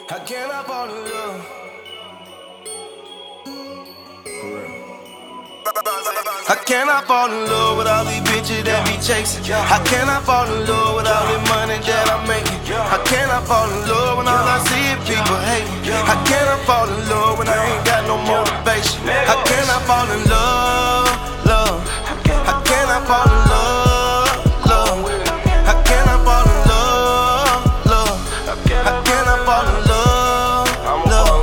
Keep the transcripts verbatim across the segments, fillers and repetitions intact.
How can I fall in love? For real. How can I fall in love with all these bitches that be chasing? How can I fall in love with all the money that I'm making? How can I fall in love when all I see is people hating? How can I fall in love when I ain't got no motivation? How can I fall in love, love? How can I fall in love, love? How can I fall in love, love? How can I fall in love, love?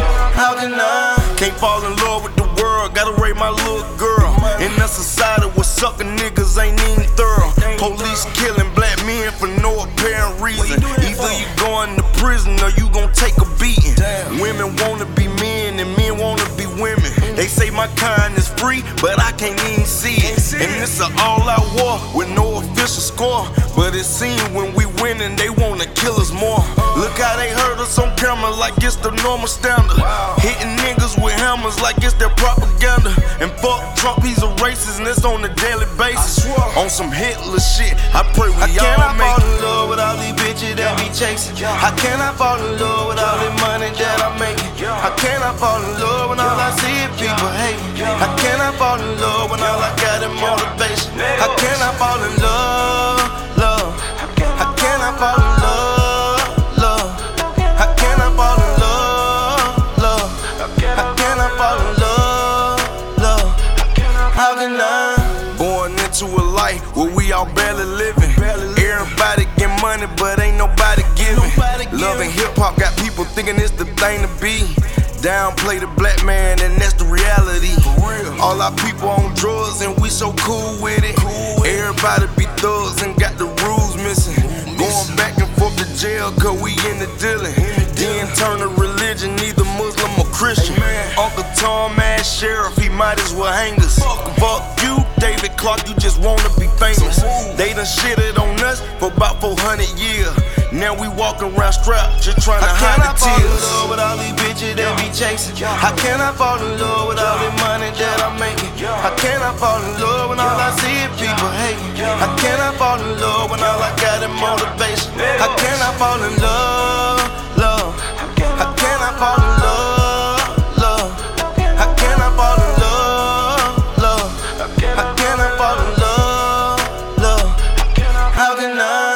How can I? Can't fall in love with the world, gotta rate my little girl. In a society where sucker niggas ain't even thorough. Police killing black men for no apparent reason. Either you going to prison or you gon' take a beating. Women wanna be men and men wanna be women. They say my kind is free, but I can't even see it. And it's an all-out war with no official score. But it seems when we winning, they wanna kill us more. Look how they hurt us on camera like it's the normal standard. Hitting niggas with hammers like it's their propaganda. And fuck Trump, he's a racist and it's on a daily basis. On some Hitler shit, I pray we all make it. How can I fall in love with all these bitches that be chasing? How can I fall in love with all the money that I'm making? How can I fall in love when all I see is people hating? How can I fall in love when all I got is motivation? How can I fall in love, love? How can I fall in love, love? How can I fall in love, love? How can I fall in love, love? How can I? Born into a life where we all barely living. Everybody get money, but ain't nobody giving. Loving hip hop got people thinking it's the thing to be. Downplay the black man, and that's the reality. All our people on drugs, and we so cool with it. Everybody be thugs and got the rules missing. Going back and forth to jail, cause we in the dealing. Then turn to religion, either Muslim or Christian. Uncle Tom ass sheriff, he might as well hang us. Fuck you, David Clark, you just wanna be famous. They done shitted on us for about four hundred years. Now we walking around strapped, just trying to hide the tears. How can I fall in love with all these bitches that be chasing? How can I fall in love with all the money that I'm making? How can I fall in love when all I see is people hating? How can I fall in love when all I got is motivation? How can I fall in love, love? How can I fall in love, love? How can I fall in love, love? How can I fall in love, love? How can I?